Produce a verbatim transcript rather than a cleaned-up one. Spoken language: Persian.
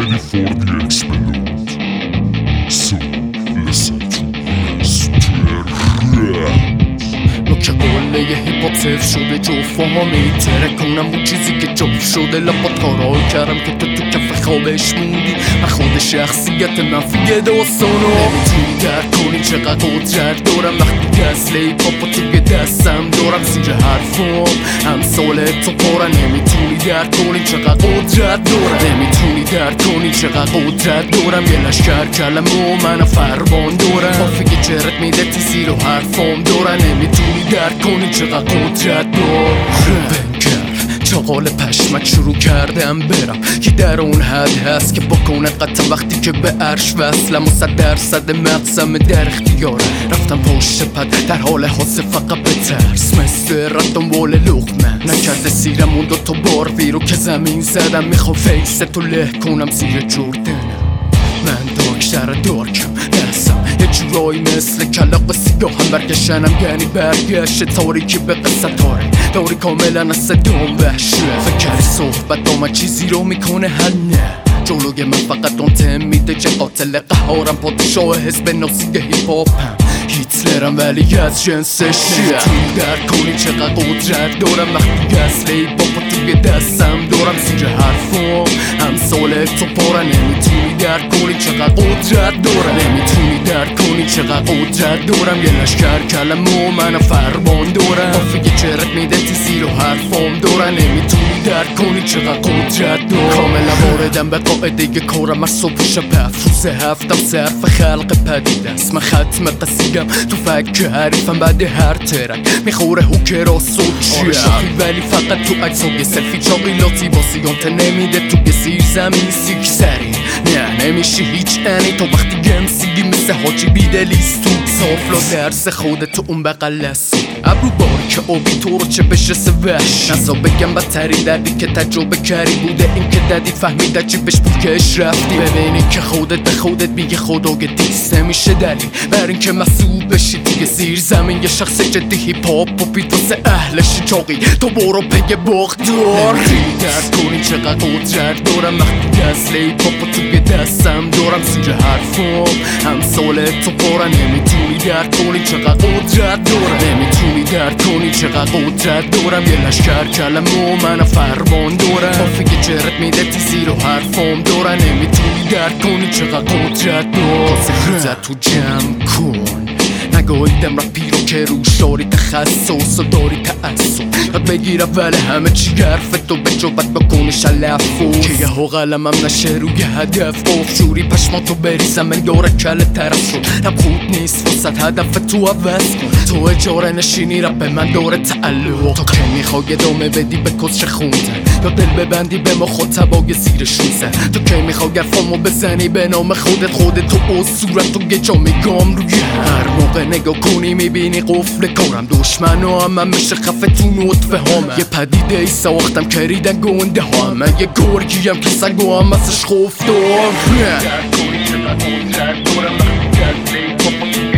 ready for the experiment. So listen to Mister Rap. ما که قله یه هیپوتز شده جفا میترکونم اون چیزی که جف شده لپات کارایی کردم که تو تو کف خوابش موندی من خود شخصیت منفی داستانو نمیتونی درک کنی چقدر قدرت دارم وقتی اصله پاپا توی دستم دارم زیر حرفم همسال تو پارن نمیتونی درک کنی چقدر قدرت دارم نمیتونی درک کنی چقدر قدرت دارم یه لشکر کلمه و من فرمان دارم پافی که جرت میده تیزی رو حرفام دارن نمیتونی درک کنی چقدر قدرت دارم بنگر چاقال پشمک شروع کردم برم که در اون حد هست که بکنه قطع وقتی که به عرش وصلم و صد درصد مغزم در اختیاره رفتم پشت پد در حال حاضر فقط به ترس مثل رد دنبال لقمه نکرده سیرم اون دوتا بار ویرو که زمین زدم میخوام فیس تو له کنم زیر جردنم من دارکتر دارکم نرسم یه جورایی مثل کلاق سیگاه هم برگشنم یعنی برگشت تاریکی به قصه تاره داری کاملا از صدام وحشه فکر صحبت با من چیزی رو میکنه حل نه جلوی من فقط اون تم میده چه قاتل قهارم پادشاه حزب نازی هیپاپم هیتلرم ولی از جنسش نمیتونی درک کنی چقدر قدرت دارم وقتی اصله بابا توی دستم دارم زیر حرفم همسال تو پارن نمیتونی درک کنی چقدر قدرت دارم نمیتونی درک کنی چقدر قدرت دارم یه لشکر کلمه و من فرمان دارم بافی که جرت میده تیزی رو حرفام دارن نمیتونی درک کنی چقدر قدرت دارم کاملا واردم به قاعده کارم از صبح شب افروز هفتم صرف خلق پدید است من ختم قصیدم تو فکر حریفم بعد هر ترک میخوره هوکر آسود چیه شاخی ولی فقط تو عکس های سلفی چاقیلاتی باسیانت نمیده تو زیر زمین سیک سری نه نمیشه هیچ انی تو وقتی گمسیگی مثل حاجی بیدلیست تو صافلا درس خودتو اون بقل است ابرو باری که آبی تو رو چه بشرسه وش نزا بگم بدترین دردی که تجربه کردی بوده این که دادی فهمیده چی بهش پول کش رفتی ببینی که خودت به خودت میگه خدای دیست نمیشه دلیل بر این که مسئول بشی دیگه زیر زمین یه شخص جدی هیپاپ و بیت واسه اهلش چاقی تو برو پی باغدار نمیتونی درک کنی چقدر قدرت دارم وقتی اصله پاپا توی دستم دارم زیر حرفم همسال تو پارن نمیتونی درک کنی چقدر قدرت دارم نمیتونی درک کنی چقدر قدرت دارم یه لشکر کلمه و من فرمان دارم بافی که جرت میده تیزی رو حرفام دارن نمیتونی درک کنی چقدر قدرت دارم خودت تو جمع کن نگاهیدم رپی رو که روش داری تخصص و داری تعصب یاد بگیر اول همه چی حرف تو به جوبت بکنش لفظ که یه ها قلمم نشه روی هدف آف جوری پشماتو بریزم من یاره کل طرف شد رب خوب نیست وسط هدف تو عوض کن تو اجاره نشینی رب من داره تعلق تو که میخوای ادامه بدی به کسش خوندن یا دل ببندی به ما خطبای زیر شونزن تو که میخوای گرفامو بزنی به نام خودت خودت تو او صورت تو گه جا میگام روی هر موقع نگاه کنی میبینی قفل کارم دشمنو هم من میشه خفه تو نطفه هامه یه پدیده ای ساختم کریدن گونده ها من یه گرگی هم که سگو هم ازش خفتم